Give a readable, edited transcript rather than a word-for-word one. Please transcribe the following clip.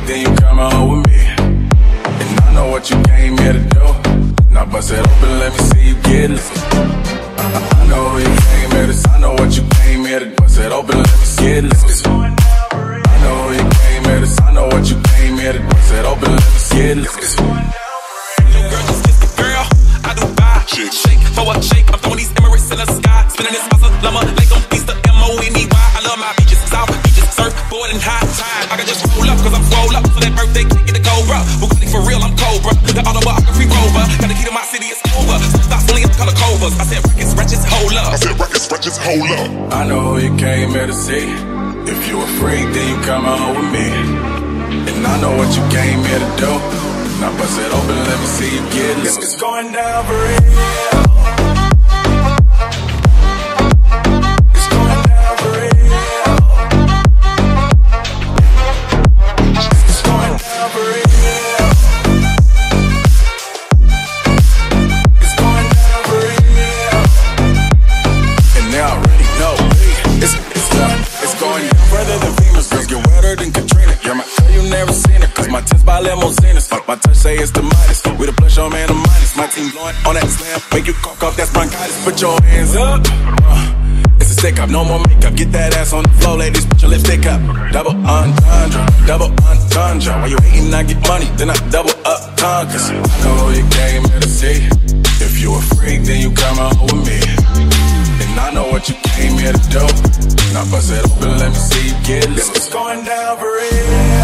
then you come home with me. And I know what you came here to do. Now bust it open, let me see you get loose. I know you came here to, I know what you came here to. Bust it open, let me see it loose. I know you came here to, I know what you came here to. Bust it open, let me see it loose. Girl, just kiss the girl, I do buy. Shake for a shake, I'm throwing these Emirates in the sky. Spinning this muscle, llama, like on Easter, M-O-N-E-Y. I love my beaches, South beaches, surfboard and high time. I can just roll up, cause I'm swole up. So that birthday cake in the Cobra. Bugatti for real, I'm Cobra. The autobiography rover. Got the key to my city, it's over. Stops only in the color covers. I said, records, wretches, hold up. I said, records, wretches, hold up. I know who you came here to see. If you a freak, then you come home with me. And I know what you came here to do. Now bust it open, let me see you get loose. It's going down for real. It's going down for real. It's going down for real. It's going down for real. And they already know it's going down further than Venus. Girls get wetter than Katrina. You're my girl, you never seen it. Cause my tents by limousines. Fuck my touch, say it's the Midas. We the plus, your man, the minus. My team blowing on that slam. Make you cough off, that's bronchitis. Put your hands up. It's a stick up, no more makeup. Get that ass on the floor, ladies. Put your lipstick up. Double entendre, double entendre. While you hating, I get money, then I double up conquers. I know who you came here to see. If you a freak, then you come home with me. And I know what you came here to do. Now bust it open, let me see you get loose. It's going down for real.